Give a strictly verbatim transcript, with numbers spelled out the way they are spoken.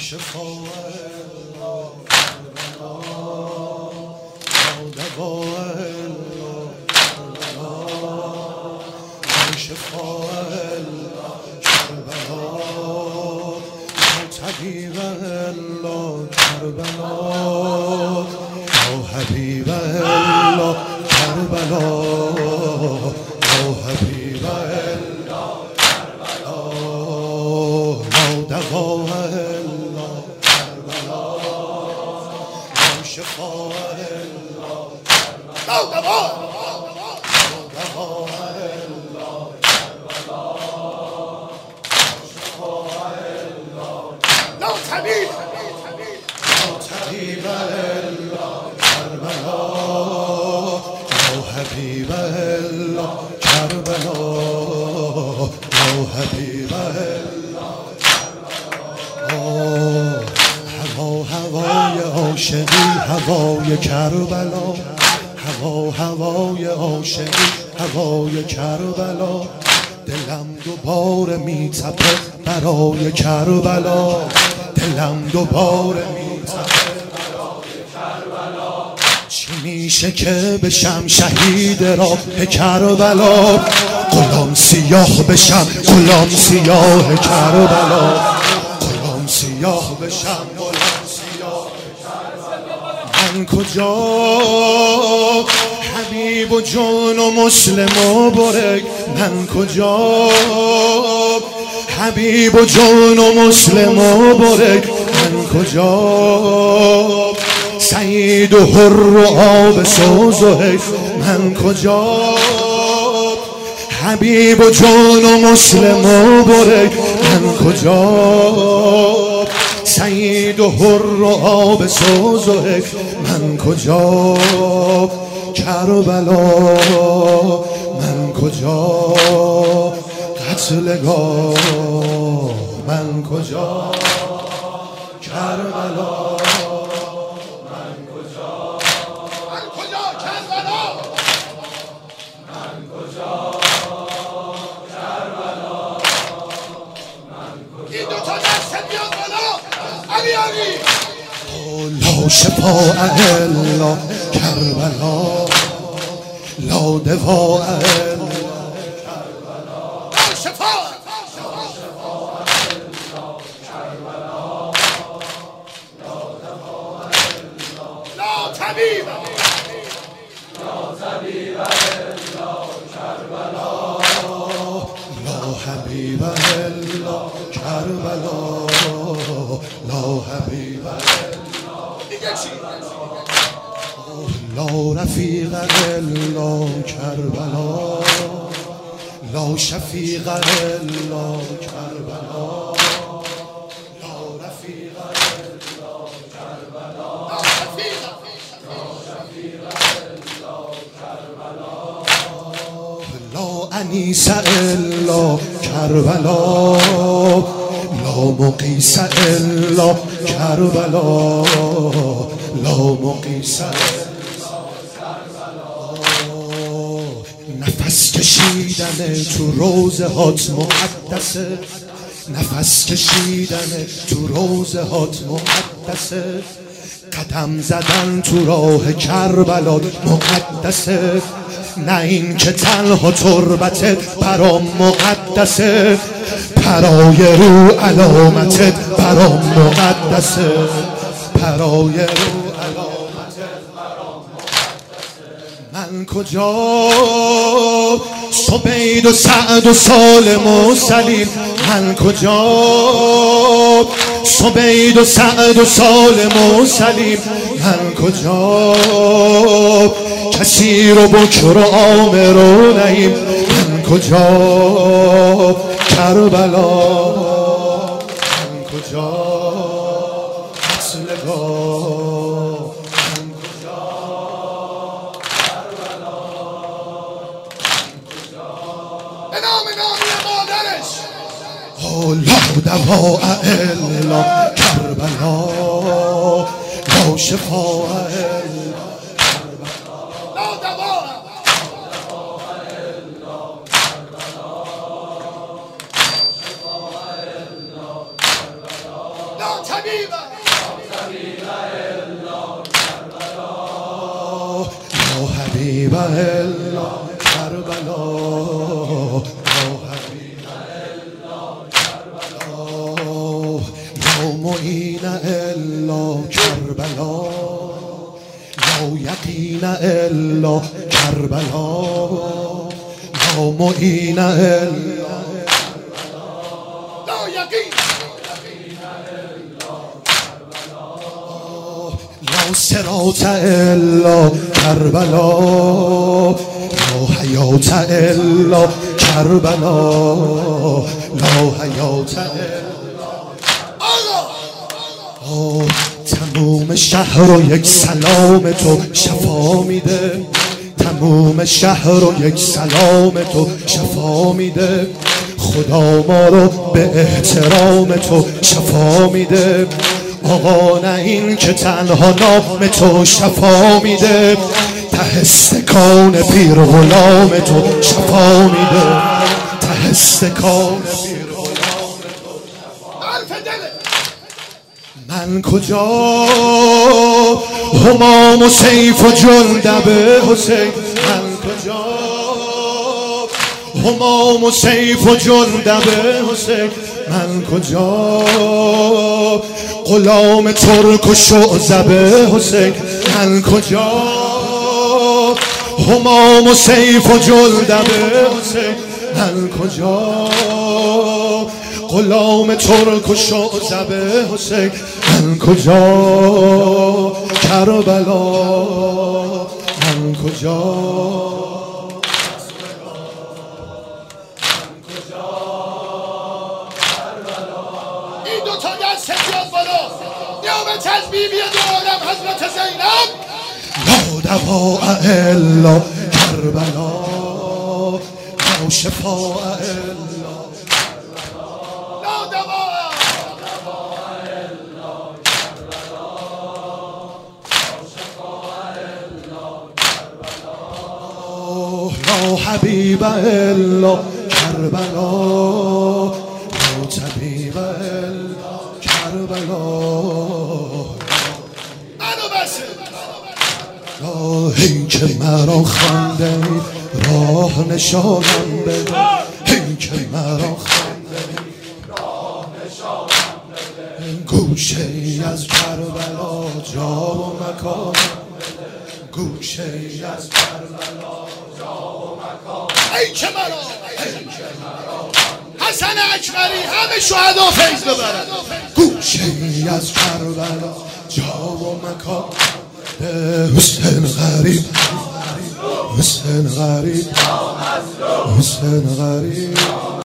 شفاء الله کربلا، لا دواء الله کربلا، لا شفاء الله کربلا، لا طبیب الله کربلا، لا حبیب الله کربلا، لا حبیب الله کربلا، لا دواء الله کربلا، لا شفاء الله کربلا، لا دواء الله کربلا، لا طبیب لا طبیب الله کربلا، لا حبیب الله کربلا، لا حبیب الله کربلا. هوا هوای عاشقی هوای کربلا، هوا هوای عاشقی هوای کربلا، دلم دوباره میتپه برای کربلا، دلم دوباره میتپه برای کربلا. چی میشه که بشم شهید راه کربلا، غلام سیاه بشم غلام سیاه کربلا، غلام سیاه بشم غلام سیاه کربلا. من کجا حبیب و جون و مسلم و برگ، من کجا حبیب و جون و مسلم و برگ، من کجا سعید و حر و آب سوز و حیف، من کجا حبیب و جون و مسلم و برگ، من کجا سعید و حر و آب سوز و حیف، من کجا کربلا، من کجا قتلگاه، من کجا کربلا، من کجا من کجا کربلا، من کجا کربلا، من کجا. این دو تا دست بیاد بالا علی علی. لا شفاء الا کربلا، لا دواء الا کربلا، لا شفاء لا شفاء الا کربلا، لا دواء الا، لا طبیب لا طبیب الا کربلا، لا حبیب الا کربلا، لا حبیب الا. دیگه چی؟ لا رفیق الا کربلا، لا شفیق الا کربلا، لا رفیق الا کربلا، لا شفیق الا کربلا، لا انیس الا کربلا، لا مقیس الا کربلا، لا مقیس الا. نفس کشیدن تو روزه هات مقدسه، نفس کشیدن تو روزه هات مقدسه، قدم زدن تو راه کربلا مقدسه، نه این که تنها تربتت برام مقدسه، پرای رو علامتت برام مقدسه، پرای رو من کجا سبید و سعد و سالم و سلیم، من کجا سبید و سعد و سالم و سلیم، من کجا کسی رو بکر و عامر و نعیم، من کجا کربلا، من کجا قتلگاه، من کجا کربلا، من کجا به نام نامی مادرش. لا دواء الا کربلا، لا شفاء الا کربلا، لا دواء الا کربلا، لا حبیب الله کربلا یا حبیب الله یا معین الله کربلا یا یقین الله کربلا یا معین الله لا یقین لا صراط الا کربلا لا حیات الا کربلا لا حیات الا. تموم شهر رو یک سلام تو شفا میده، تموم شهر رو یک سلام تو شفا میده، خدا ما رو به احترام تو شفا میده. آقا نه این که تنها نام تو شفا میده، ته استکان پیر غلام تو شفا میده، ته استکان پیر غلام تو شفا میده. من کجا همام و سیف و جندب حسین، من کجا همام و سیف و جندب حسین، من کجا غلام ترک و شعذب حسین، من کجا همام و سیف و جندب حسین، من کجا غلام ترک و شعذب حسین، من کجا کربلا، من کجا تسبیح بیادم حضرت زینب. لا دواء الا کربلا لا شفاء الا کربلا لا دواء الا کربلا لا شفاء الا کربلا لا حبیب الا کربلا لا طبیب الا کربلا. این که مرا خواندنی راه نشانم بده، این که مرا خواندنی راه نشانم بده، گوشه ای از کربلا جا و مکانم بده، گوشه ای از کربلا جا و مکانم. این که مرا این که مرا حسن اکبری همه شهدا فیض ببرن، گوشه ای از کربلا جا و مکانم. حسین غریب حسین غریب حسین غریب